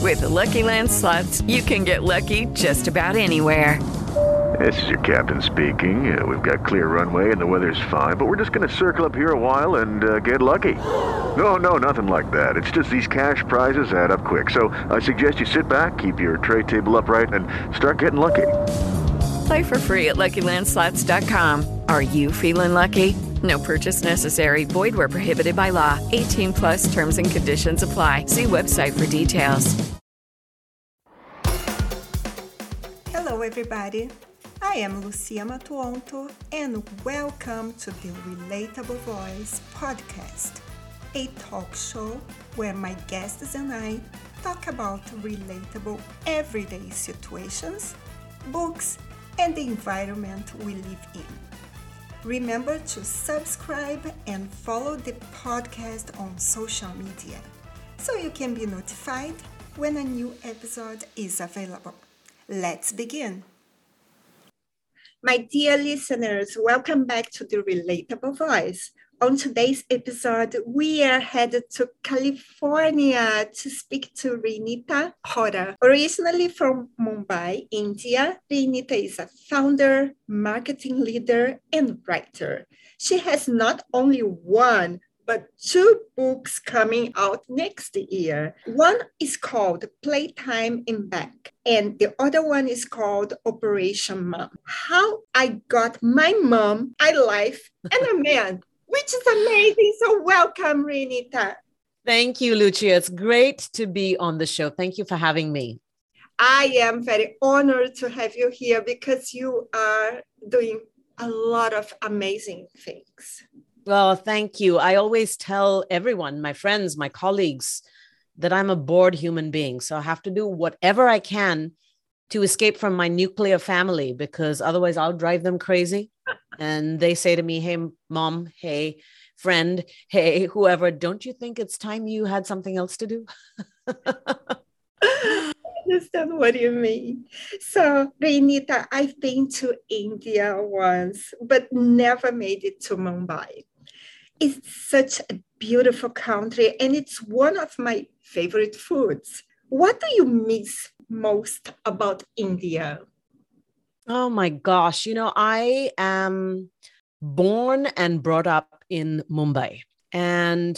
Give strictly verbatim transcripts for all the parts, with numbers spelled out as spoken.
With the Lucky Land Slots, you can get lucky just about anywhere. This is your captain speaking. Uh, we've got clear runway and the weather's fine, but we're just going to circle up here a while and uh, get lucky. No, no, nothing like that. It's just these cash prizes add up quick. So I suggest you sit back, keep your tray table upright, and start getting lucky. Play for free at Lucky Land Slots dot com. Are you feeling lucky? No purchase necessary. Void where prohibited by law. eighteen plus terms and conditions apply. See website for details. Hello, everybody. I am Lucia Matuonto, and welcome to the Relatable Voice podcast, a talk show where my guests and I talk about relatable everyday situations, books, and the environment we live in. Remember to subscribe and follow the podcast on social media so you can be notified when a new episode is available. Let's begin. My dear listeners, welcome back to the Relatable Voice. On today's episode, we are headed to California to speak to Renita Hora. Originally from Mumbai, India, Renita is a founder, marketing leader, and writer. She has not only one, but two books coming out next year. One is called Playtime in Back, and the other one is called Operation Mom. How I got my mom, a life, and a man, which is amazing. So welcome, Renita. Thank you, Lucia. It's great to be on the show. Thank you for having me. I am very honored to have you here because you are doing a lot of amazing things. Well, thank you. I always tell everyone, my friends, my colleagues, that I'm a bored human being. So I have to do whatever I can to escape from my nuclear family, because otherwise I'll drive them crazy. And they say to me, hey, mom, hey, friend, hey, whoever, don't you think it's time you had something else to do? I understand what you mean. So, Renita, I've been to India once, but never made it to Mumbai. It's such a beautiful country, and it's one of my favorite foods. What do you miss most about India? Oh my gosh. You know, I am born and brought up in Mumbai. And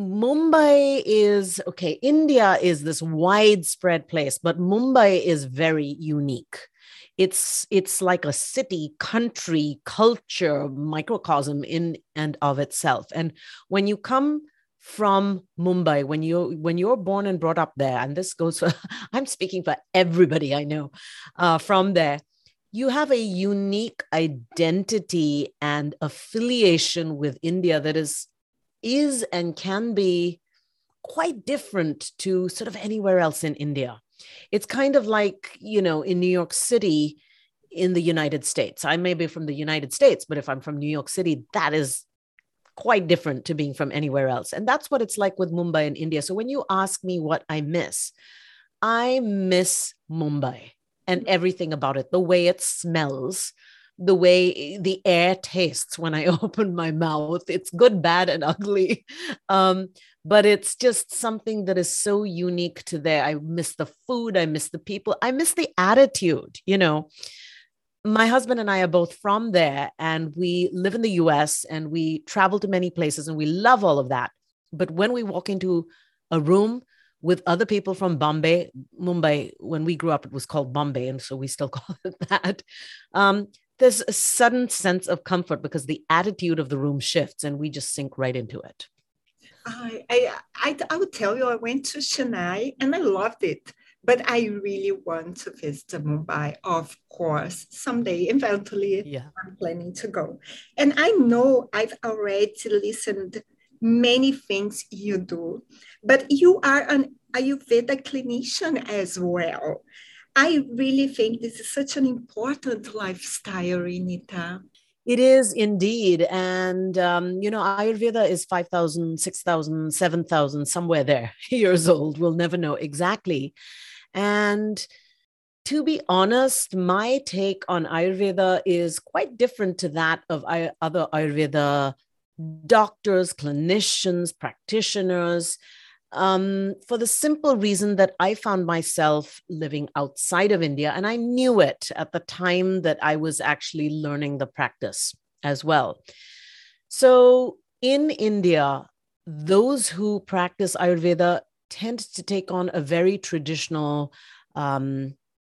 Mumbai is, okay, India is this widespread place, but Mumbai is very unique. It's it's like a city, country, culture, microcosm in and of itself. And when you come from Mumbai, when you when you're born and brought up there, and this goes for, I'm speaking for everybody I know uh, from there, you have a unique identity and affiliation with India that is is and can be quite different to sort of anywhere else in India. It's kind of like, you know, in New York City, in the United States. I may be from the United States, but if I'm from New York City, that is quite different to being from anywhere else. And that's what it's like with Mumbai and India. So when you ask me what I miss, I miss Mumbai and everything about it, the way it smells, the way the air tastes when I open my mouth. It's good, bad, and ugly. Um, but it's just something that is so unique to there. I miss the food. I miss the people. I miss the attitude. You know, my husband and I are both from there, and we live in the U S and we travel to many places, and we love all of that. But when we walk into a room with other people from Bombay, Mumbai, when we grew up, it was called Bombay, and so we still call it that. Um, there's a sudden sense of comfort because the attitude of the room shifts and we just sink right into it. I, I, I, I would tell you, I went to Chennai and I loved it, but I really want to visit Mumbai, of course, someday, eventually. Yeah. I'm planning to go. And I know I've already listened many things you do, but you are an Ayurveda clinician as well. I really think this is such an important lifestyle, Renita. It is indeed. And, um, you know, Ayurveda is five thousand, six thousand, seven thousand, somewhere there, years old. We'll never know exactly. And to be honest, my take on Ayurveda is quite different to that of other Ayurveda doctors, clinicians, practitioners. um, for the simple reason that I found myself living outside of India, and I knew it at the time that I was actually learning the practice as well. So in India, those who practice Ayurveda tend to take on a very traditional um,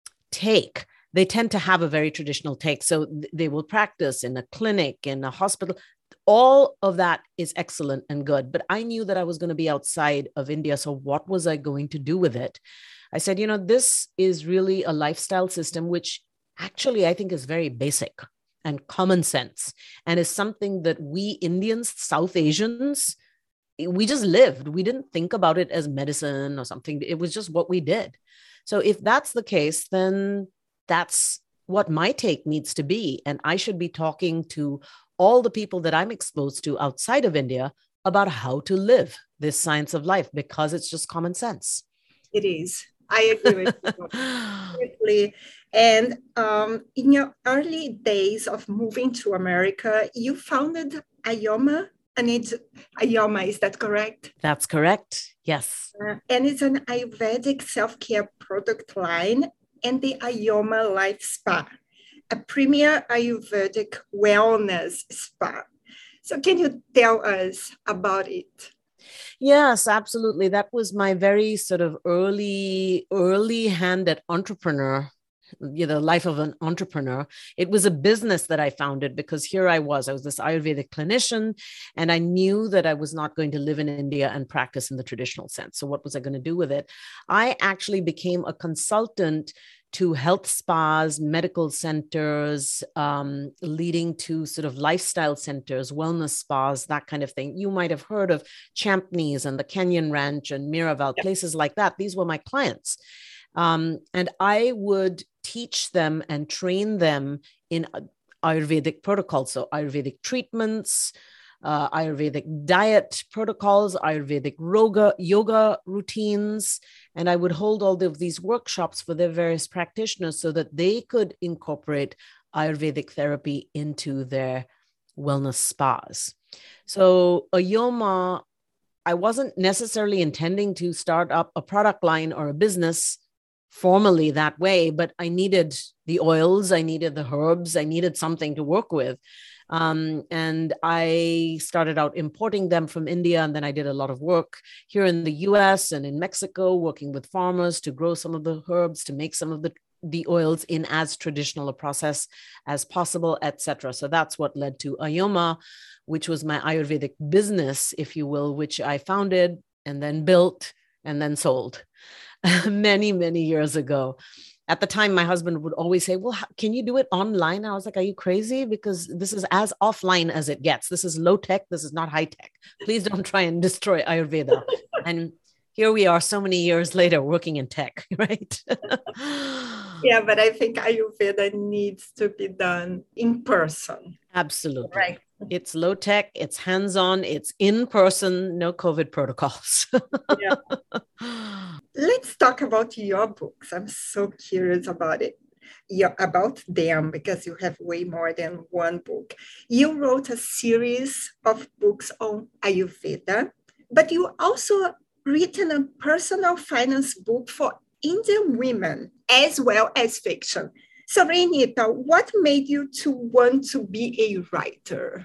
take. They tend to have a very traditional take. So th- they will practice in a clinic, in a hospital. All of that is excellent and good. But I knew that I was going to be outside of India. So what was I going to do with it? I said, you know, this is really a lifestyle system, which actually I think is very basic and common sense, and is something that we Indians, South Asians, we just lived. We didn't think about it as medicine or something. It was just what we did. So if that's the case, then that's what my take needs to be. And I should be talking to all the people that I'm exposed to outside of India about how to live this science of life, because it's just common sense. It is. I agree with you completely. And um, in your early days of moving to America, you founded Ayoma. And it's Ayoma, is that correct? That's correct. Yes. Uh, and it's an Ayurvedic self-care product line, and the Ayoma Life Spa, a premier Ayurvedic wellness spa. So can you tell us about it? Yes, absolutely. That was my very sort of early, early hand at entrepreneur, you know, life of an entrepreneur. It was a business that I founded because here I was, I was this Ayurvedic clinician, and I knew that I was not going to live in India and practice in the traditional sense. So what was I going to do with it? I actually became a consultant to health spas, medical centers, um, leading to sort of lifestyle centers, wellness spas, that kind of thing. You might have heard of Champneys and the Canyon Ranch and Miraval, yeah. Places like that. These were my clients. Um, and I would teach them and train them in Ayurvedic protocols. So Ayurvedic treatments, uh, Ayurvedic diet protocols, Ayurvedic yoga, yoga routines. And I would hold all of these workshops for their various practitioners so that they could incorporate Ayurvedic therapy into their wellness spas. So Ayoma, I wasn't necessarily intending to start up a product line or a business formally that way, but I needed the oils, I needed the herbs, I needed something to work with. Um, and I started out importing them from India. And then I did a lot of work here in the U S and in Mexico, working with farmers to grow some of the herbs, to make some of the, the oils in as traditional a process as possible, et cetera. So that's what led to Ayoma, which was my Ayurvedic business, if you will, which I founded and then built and then sold many, many years ago. At the time, my husband would always say, well, how, can you do it online? I was like, are you crazy? Because this is as offline as it gets. This is low tech. This is not high tech. Please don't try and destroy Ayurveda. And here we are so many years later working in tech, right? Yeah, but I think Ayurveda needs to be done in person. Absolutely. Right. It's low tech, it's hands-on, it's in person, no COVID protocols. Yeah. Let's talk about your books. I'm so curious about it. Yeah, about them, because you have way more than one book. You wrote a series of books on Ayurveda, but you also written a personal finance book for Indian women as well as fiction. So Renita, what made you to want to be a writer?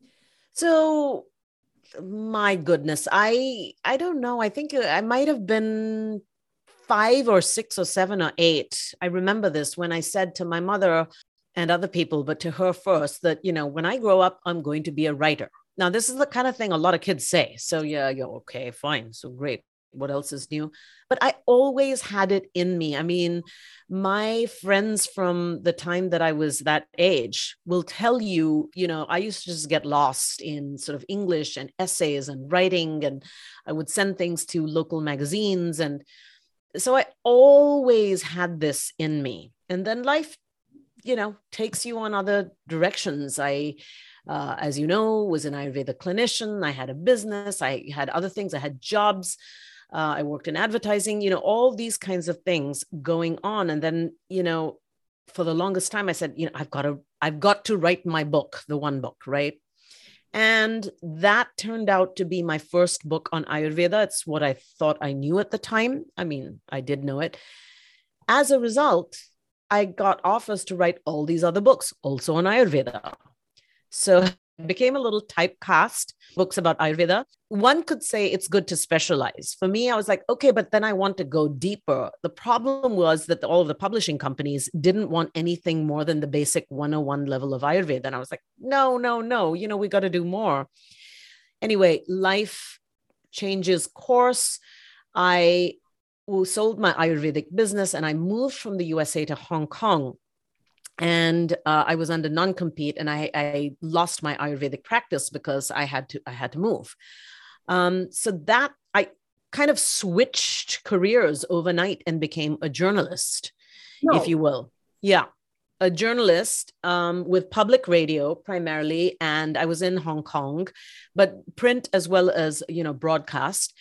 So, my goodness, I I don't know. I think I might have been five or six or seven or eight. I remember this when I said to my mother and other people, but to her first, that, you know, when I grow up, I'm going to be a writer. Now, this is the kind of thing a lot of kids say. So yeah, yeah, okay, fine. So great. What else is new? But I always had it in me. I mean, my friends from the time that I was that age will tell you, you know, I used to just get lost in sort of English and essays and writing, and I would send things to local magazines. And so I always had this in me. And then life, you know, takes you on other directions. I Uh, as you know, was an Ayurveda clinician. I had a business. I had other things. I had jobs. Uh, I worked in advertising, you know, all these kinds of things going on. And then, you know, for the longest time, I said, you know, I've got to, I've got to write my book, the one book, right? And that turned out to be my first book on Ayurveda. It's what I thought I knew at the time. I mean, I did know it. As a result, I got offers to write all these other books, also on Ayurveda. So I became a little typecast, books about Ayurveda. One could say it's good to specialize. For me, I was like, okay, but then I want to go deeper. The problem was that all of the publishing companies didn't want anything more than the basic one oh one level of Ayurveda. And I was like, no, no, no, you know, we got to do more. Anyway, life changes course. I sold my Ayurvedic business and I moved from the U S A to Hong Kong. And uh, I was under non-compete, and I, I lost my Ayurvedic practice because I had to I had to move. Um, so that I kind of switched careers overnight and became a journalist, no. if you will. Yeah, a journalist um, with public radio primarily, and I was in Hong Kong, but print as well as you know broadcast.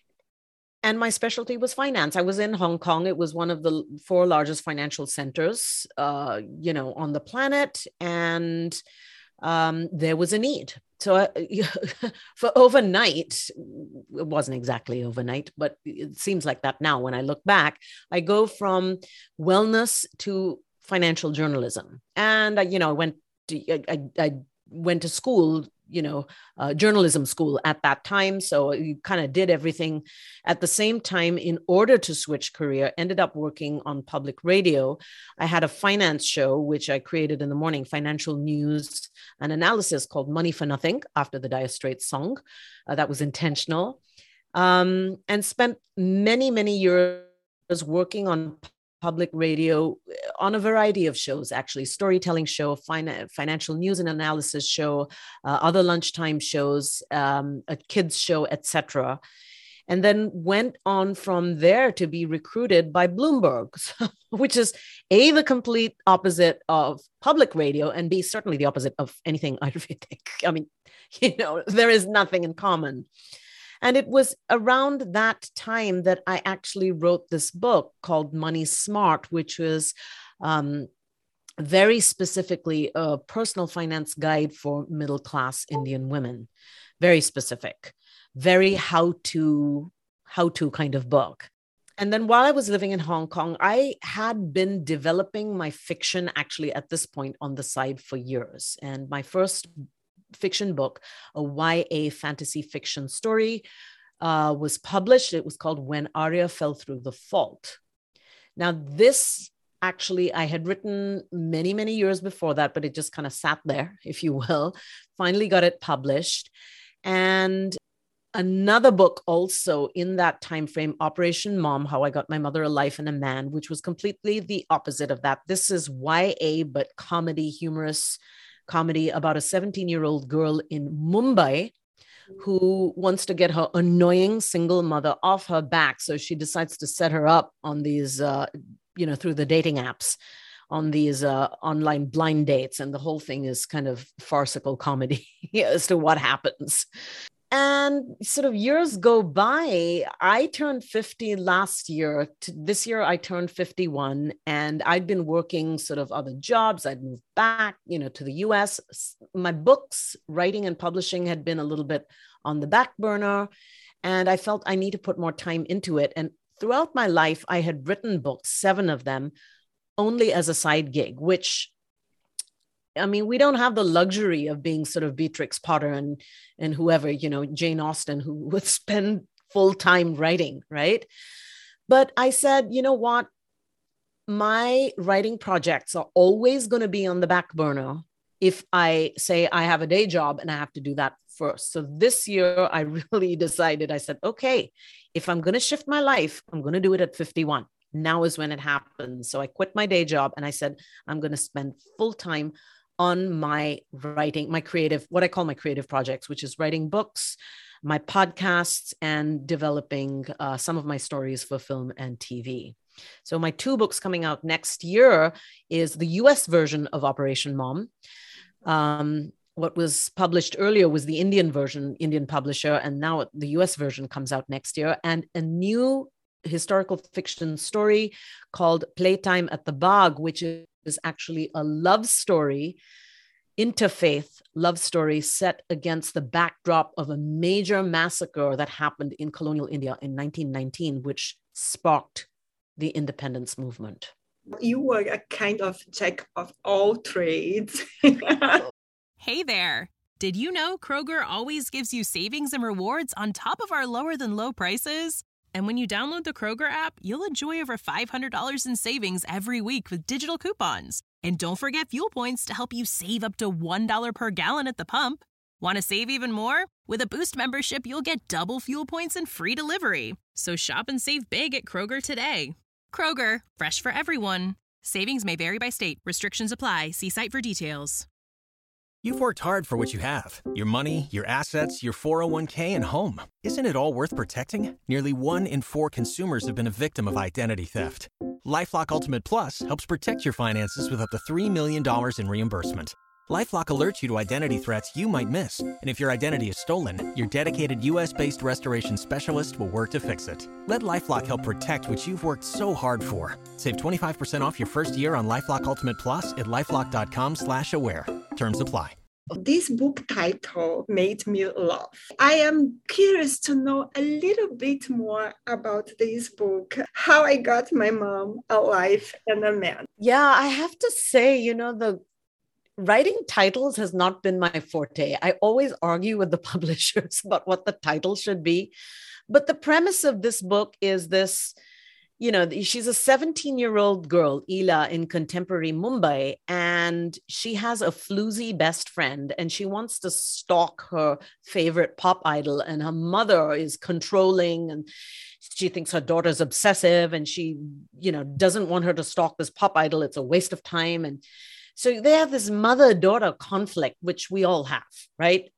And my specialty was finance. I was in Hong Kong. It was one of the four largest financial centers, uh, you know, on the planet. And um, there was a need. So uh, for overnight, it wasn't exactly overnight, but it seems like that now when I look back. I go from wellness to financial journalism. And, I, you know, I went to, I, I went to school you know, uh, journalism school at that time. So you kind of did everything at the same time in order to switch career, ended up working on public radio. I had a finance show, which I created in the morning, financial news and analysis called Money for Nothing after the Dire Straits song. Uh, that was intentional. Um, and spent many, many years working on public radio on a variety of shows, actually, storytelling show, fin- financial news and analysis show, uh, other lunchtime shows, um, a kids show, et cetera. And then went on from there to be recruited by Bloomberg, which is A, the complete opposite of public radio, and B, certainly the opposite of anything Ayurvedic. I mean, you know, there is nothing in common. And it was around that time that I actually wrote this book called Money Smart, which was um, very specifically a personal finance guide for middle-class Indian women. Very specific, very how-to, how-to kind of book. And then while I was living in Hong Kong, I had been developing my fiction actually at this point on the side for years. And my first fiction book, a Y A fantasy fiction story, uh, was published. It was called When Arya Fell Through the Fault. Now, this actually I had written many, many years before that, but it just kind of sat there, if you will. Finally got it published. And another book also in that time frame, Operation Mom, How I Got My Mother a Life and a Man, which was completely the opposite of that. This is Y A, but comedy, humorous comedy about a seventeen-year-old girl in Mumbai who wants to get her annoying single mother off her back. So she decides to set her up on these, uh, you know, through the dating apps, on these uh, online blind dates. And the whole thing is kind of farcical comedy as to what happens. And sort of years go by. I turned fifty last year. This year, I turned fifty-one, and I'd been working sort of other jobs. I'd moved back, you know, to the U S. My books, writing and publishing had been a little bit on the back burner, and I felt I need to put more time into it. And throughout my life, I had written books, seven of them, only as a side gig, which I mean, we don't have the luxury of being sort of Beatrix Potter and, and whoever, you know, Jane Austen, who would spend full time writing, right? But I said, you know what? My writing projects are always going to be on the back burner if I say I have a day job and I have to do that first. So this year, I really decided, I said, okay, if I'm going to shift my life, I'm going to do it at fifty-one. Now is when it happens. So I quit my day job and I said, I'm going to spend full time on my writing, my creative, what I call my creative projects, which is writing books, my podcasts, and developing uh, some of my stories for film and T V. So my two books coming out next year is the U S version of Operation Mom. Um, what was published earlier was the Indian version, Indian publisher, and now the U S version comes out next year. And a new historical fiction story called Playtime at the Bagh, which is actually a love story interfaith love story set against the backdrop of a major massacre that happened in colonial India in nineteen nineteen, which sparked the independence movement. You were a kind of jack of all trades. Hey there. Did you know Kroger always gives you savings and rewards on top of our lower than low prices? And when you download the Kroger app, you'll enjoy over five hundred dollars in savings every week with digital coupons. And don't forget fuel points to help you save up to one dollar per gallon at the pump. Want to save even more? With a Boost membership, you'll get double fuel points and free delivery. So shop and save big at Kroger today. Kroger, fresh for everyone. Savings may vary by state. Restrictions apply. See site for details. You've worked hard for what you have. Your money, your assets, your four oh one k, and home. Isn't it all worth protecting? Nearly one in four consumers have been a victim of identity theft. LifeLock Ultimate Plus helps protect your finances with up to three million dollars in reimbursement. LifeLock alerts you to identity threats you might miss. And if your identity is stolen, your dedicated U S based restoration specialist will work to fix it. Let LifeLock help protect what you've worked so hard for. Save twenty-five percent off your first year on LifeLock Ultimate Plus at LifeLock.com slash aware. Terms apply. This book title made me laugh. I am curious to know a little bit more about this book, how I got my mom, a life, and a man. Yeah, I have to say, you know, the writing titles has not been my forte. I always argue with the publishers about what the title should be. But the premise of this book is this, you know, she's a seventeen-year-old girl, Ila, in contemporary Mumbai, and she has a floozy best friend, and she wants to stalk her favorite pop idol, and her mother is controlling, and she thinks her daughter's obsessive, and she, you know, doesn't want her to stalk this pop idol. It's a waste of time. And so they have this mother-daughter conflict, which we all have, right?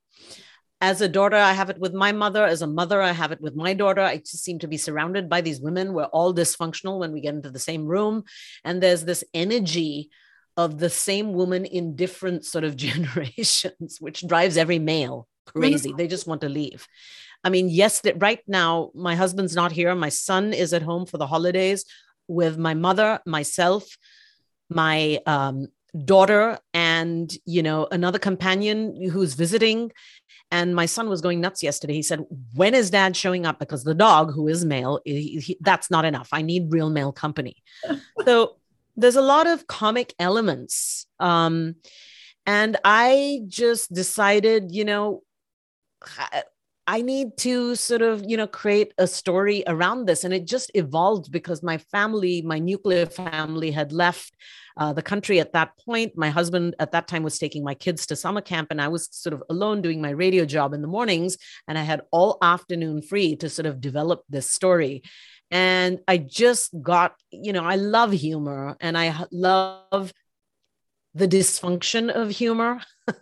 As a daughter, I have it with my mother. As a mother, I have it with my daughter. I just seem to be surrounded by these women. We're all dysfunctional when we get into the same room. And there's this energy of the same woman in different sort of generations, which drives every male crazy. They just want to leave. I mean, yes, that right now, my husband's not here. My son is at home for the holidays with my mother, myself, my um, daughter, and, you know, another companion who's visiting. And my son was going nuts yesterday. He said, when is dad showing up? Because the dog, who is male, he, he, that's not enough. I need real male company. So there's a lot of comic elements. Um, and I just decided, you know, I, I need to sort of, you know, create a story around this. And it just evolved because my family, my nuclear family had left uh, the country at that point. My husband at that time was taking my kids to summer camp, and I was sort of alone doing my radio job in the mornings. And I had all afternoon free to sort of develop this story. And I just got, you know, I love humor, and I love the dysfunction of humor,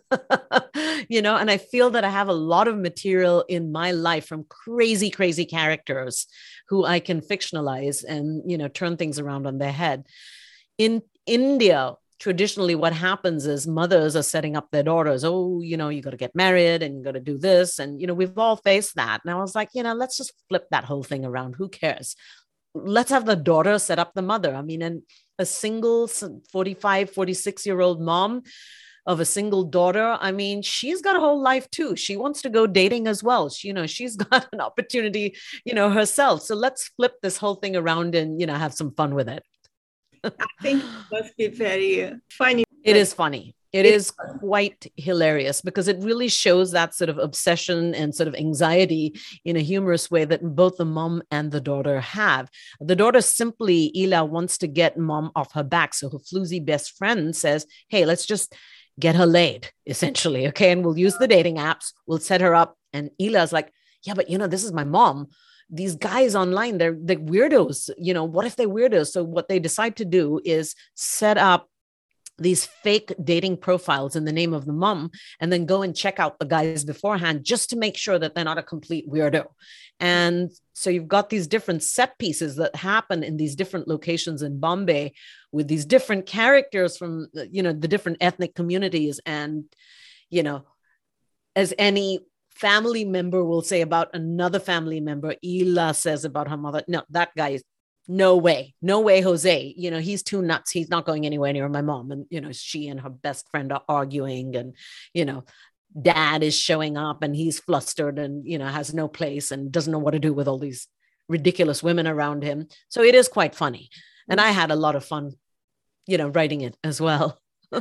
you know, and I feel that I have a lot of material in my life from crazy, crazy characters who I can fictionalize and, you know, turn things around on their head. In India, traditionally what happens is mothers are setting up their daughters. Oh, you know, you got to get married and you got to do this. And, you know, we've all faced that. And I was like, you know, let's just flip that whole thing around. Who cares? Let's have the daughter set up the mother. I mean, and a single forty-five, forty-six year old mom of a single daughter. I mean, she's got a whole life too. She wants to go dating as well. She, you know, she's got an opportunity, you know, herself. So let's flip this whole thing around and, you know, have some fun with it. I think it must be very funny. It is funny. It is quite hilarious because it really shows that sort of obsession and sort of anxiety in a humorous way that both the mom and the daughter have. The daughter simply, Ila, wants to get mom off her back. So her floozy best friend says, hey, let's just get her laid, essentially. Okay. And we'll use the dating apps. We'll set her up. And Ila's like, yeah, but you know, this is my mom. These guys online, they're, they're weirdos. You know, what if they're weirdos? So what they decide to do is set up these fake dating profiles in the name of the mom, and then go and check out the guys beforehand just to make sure that they're not a complete weirdo. And so you've got these different set pieces that happen in these different locations in Bombay with these different characters from, you know, the different ethnic communities. And, you know, as any family member will say about another family member, Ila says about her mother, no, that guy is no way, no way, Jose. You know, he's too nuts. He's not going anywhere near my mom. And, you know, she and her best friend are arguing and, you know, dad is showing up and he's flustered and, you know, has no place and doesn't know what to do with all these ridiculous women around him. So it is quite funny. And I had a lot of fun, you know, writing it as well.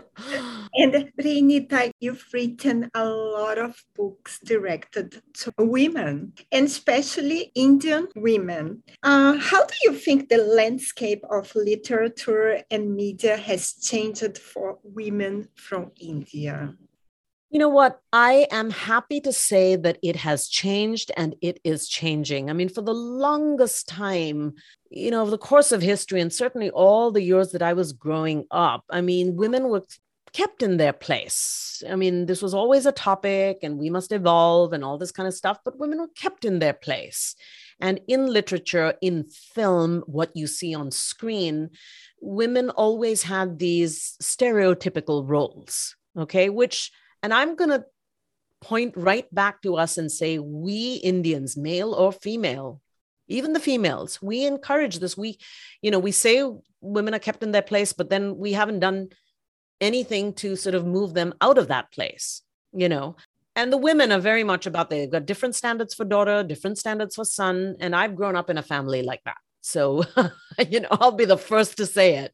And Renita, you've written a lot of books directed to women, and especially Indian women. Uh, how do you think the landscape of literature and media has changed for women from India? You know what? I am happy to say that it has changed and it is changing. I mean, for the longest time, you know, over the course of history, and certainly all the years that I was growing up, I mean, women were kept in their place. I mean, this was always a topic and we must evolve and all this kind of stuff, but women were kept in their place. And in literature, in film, what you see on screen, women always had these stereotypical roles, okay, which, and I'm going to point right back to us and say, we Indians, male or female, even the females, we encourage this. We, you know, we say women are kept in their place, but then we haven't done anything to sort of move them out of that place, you know. And the women are very much about, they've got different standards for daughter, different standards for son. And I've grown up in a family like that. So, you know, I'll be the first to say it.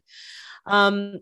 Um,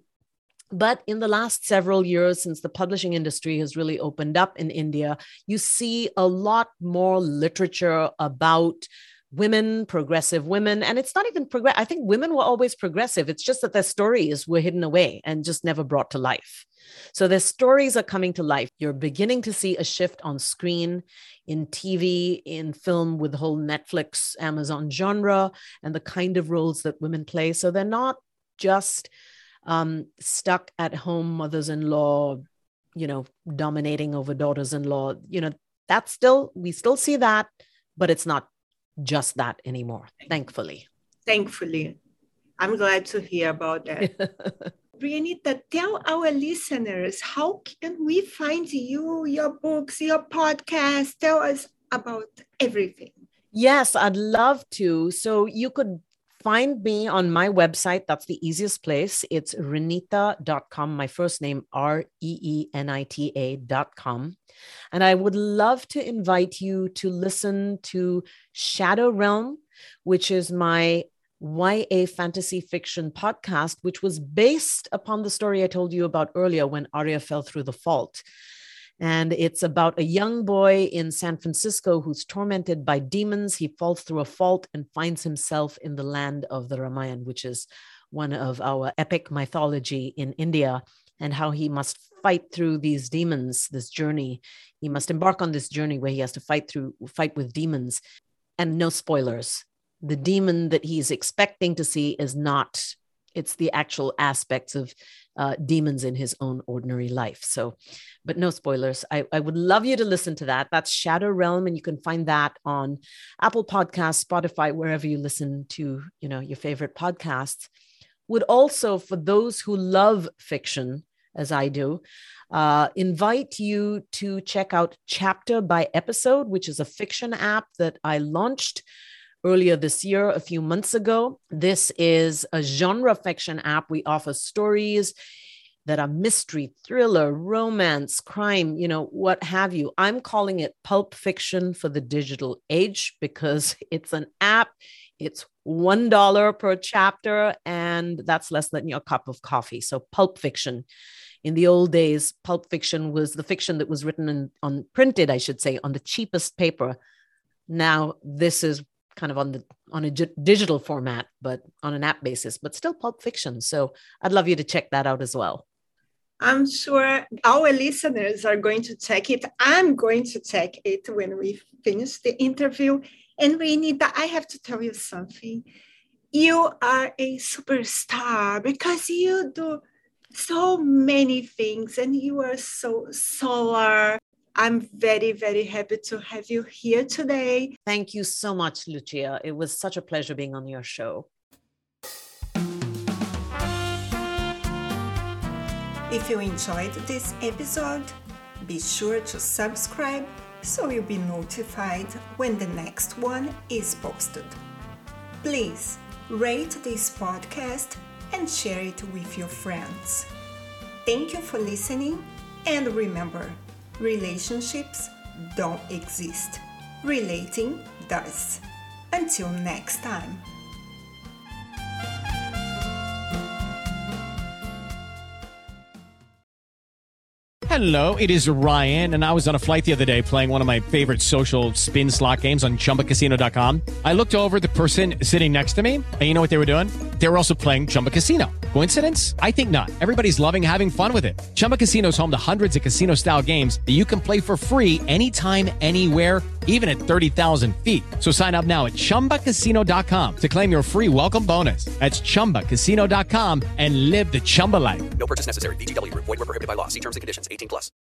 But in the last several years, since the publishing industry has really opened up in India, you see a lot more literature about women, progressive women. And it's not even progressive. I think women were always progressive. It's just that their stories were hidden away and just never brought to life. So their stories are coming to life. You're beginning to see a shift on screen, in T V, in film, with the whole Netflix, Amazon genre and the kind of roles that women play. So they're not just Um, stuck at home mothers-in-law, you know, dominating over daughters-in-law. You know, that's still, we still see that, but it's not just that anymore, thankfully. Thankfully. I'm glad to hear about that. Renita, tell our listeners, how can we find you, your books, your podcast? Tell us about everything. Yes, I'd love to. So you could find me on my website. That's the easiest place. It's renita dot com, my first name, R E E N I T A dot com. And I would love to invite you to listen to Shadow Realm, which is my Y A fantasy fiction podcast, which was based upon the story I told you about earlier when Arya fell through the fault. And it's about a young boy in San Francisco who's tormented by demons. He falls through a fault and finds himself in the land of the Ramayana, which is one of our epic mythology in India, and how he must fight through these demons, this journey. He must embark on this journey where he has to fight through, fight with demons. And no spoilers. The demon that he's expecting to see is not, it's the actual aspects of uh, demons in his own ordinary life. So, but no spoilers. I, I would love you to listen to that. That's Shadow Realm. And you can find that on Apple Podcasts, Spotify, wherever you listen to, you know, your favorite podcasts. Would also, for those who love fiction, as I do, uh, invite you to check out Chapter by Episode, which is a fiction app that I launched earlier this year, a few months ago. This is a genre fiction app. We offer stories that are mystery, thriller, romance, crime, you know, what have you. I'm calling it Pulp Fiction for the digital age because it's an app. It's one dollar per chapter, and that's less than your cup of coffee. So Pulp Fiction. In the old days, Pulp Fiction was the fiction that was written in, on printed, I should say, on the cheapest paper. Now this is kind of on the on a g- digital format, but on an app basis, but still Pulp Fiction. So I'd love you to check that out as well. I'm sure our listeners are going to check it. I'm going to check it when we finish the interview. And Renita, I have to tell you something. You are a superstar because you do so many things and you are so solar. I'm very, very happy to have you here today. Thank you so much, Lucia. It was such a pleasure being on your show. If you enjoyed this episode, be sure to subscribe so you'll be notified when the next one is posted. Please rate this podcast, and share it with your friends. Thank you for listening, and remember, relationships don't exist. Relating does. Until next time. Hello, it is Ryan, and I was on a flight the other day playing one of my favorite social spin slot games on Chumba Casino dot com. I looked over at the person sitting next to me, and you know what they were doing? They were also playing Chumba Casino. Coincidence? I think not. Everybody's loving having fun with it. Chumba Casino is home to hundreds of casino-style games that you can play for free anytime, anywhere, even at thirty thousand feet. So sign up now at Chumba Casino dot com to claim your free welcome bonus. That's Chumba Casino dot com and live the Chumba life. No purchase necessary. V G W. Void where prohibited by law. See terms and conditions. eighteen plus.